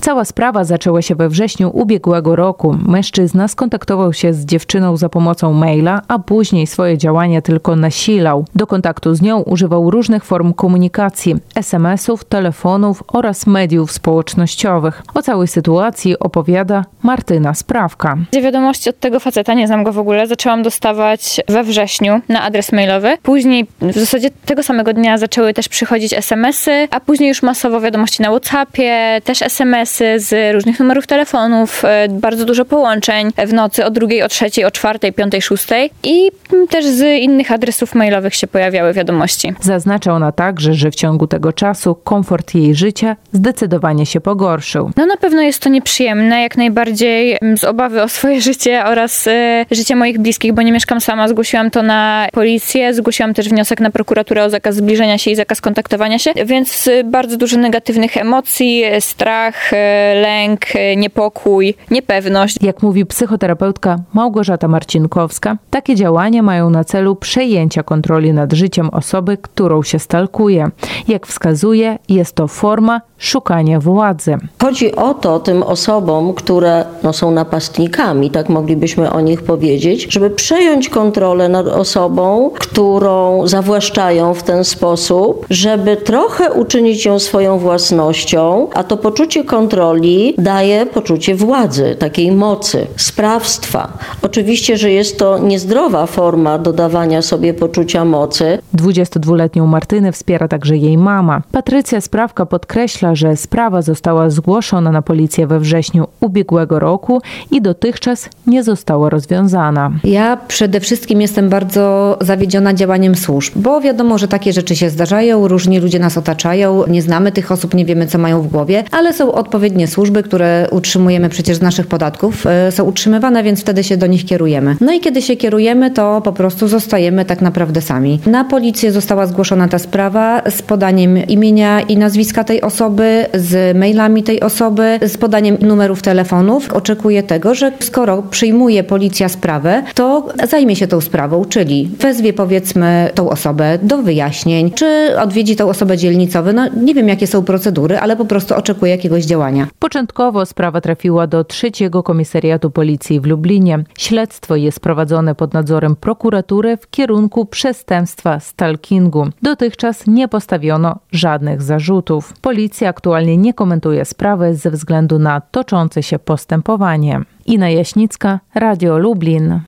Cała sprawa zaczęła się we wrześniu ubiegłego roku. Mężczyzna skontaktował się z dziewczyną za pomocą maila, a później swoje działania tylko nasilał. Do kontaktu z nią używał różnych form komunikacji, SMS-ów, telefonów oraz mediów społecznościowych. O całej sytuacji opowiada Martyna Sprawka. Wiadomości od tego faceta, nie znam go w ogóle, zaczęłam dostawać we wrześniu na adres mailowy. Później w zasadzie tego samego dnia zaczęły też przychodzić SMS-y, a później już masowo wiadomości na WhatsAppie, też SMS-y z różnych numerów telefonów, bardzo dużo połączeń w nocy o 2, o 3, o 4, 5, 6 i też z innych adresów mailowych się pojawiały wiadomości. Zaznacza ona także, że w ciągu tego czasu komfort jej życia zdecydowanie się pogorszył. Na pewno jest to nieprzyjemne, jak najbardziej z obawy o swoje życie oraz życie moich bliskich, bo nie mieszkam sama. Zgłosiłam to na policję, zgłosiłam też wniosek na prokuraturę o zakaz zbliżenia się i zakaz kontaktowania się, więc bardzo dużo negatywnych emocji, strach, lęk, niepokój, niepewność. Jak mówi psychoterapeutka Małgorzata Marcinkowska, takie działania mają na celu przejęcia kontroli nad życiem osoby, którą się stalkuje. Jak wskazuje, jest to forma szukania władzy. Chodzi o to tym osobom, które są napastnikami, tak moglibyśmy o nich powiedzieć, żeby przejąć kontrolę nad osobą, którą zawłaszczają w ten sposób, żeby trochę uczynić ją swoją własnością, a to poczucie kontroli daje poczucie władzy, takiej mocy, sprawstwa. Oczywiście, że jest to niezdrowa forma dodawania sobie poczucia mocy. 22-letnią Martynę wspiera także jej mama. Patrycja Sprawka podkreśla, że sprawa została zgłoszona na policję we wrześniu ubiegłego roku i dotychczas nie została rozwiązana. Ja przede wszystkim jestem bardzo zawiedziona działaniem służb, bo wiadomo, że takie rzeczy się zdarzają, różni ludzie nas otaczają, nie znamy tych osób, nie wiemy, co mają w głowie, ale są odpowiednie służby, które utrzymujemy przecież z naszych podatków, są utrzymywane, więc wtedy się do nich kierujemy. No i kiedy się kierujemy, to po prostu zostajemy tak naprawdę sami. Na policję została zgłoszona ta sprawa z podaniem imienia i nazwiska tej osoby, z mailami tej osoby, z podaniem numerów telefonów. Oczekuję tego, że skoro przyjmuje policja sprawę, to zajmie się tą sprawą, czyli wezwie powiedzmy tą osobę do wyjaśnień, czy odwiedzi tą osobę dzielnicowy. Nie wiem, jakie są procedury, ale po prostu oczekuję jakiegoś działania. Początkowo sprawa trafiła do 3. Komisariatu Policji w Lublinie. Śledztwo jest prowadzone pod nadzorem prokuratury w kierunku przestępstwa stalkingu. Dotychczas nie postawiono żadnych zarzutów. Policja aktualnie nie komentuje sprawy ze względu na toczące się postępowanie. Ina Jaśnicka, Radio Lublin.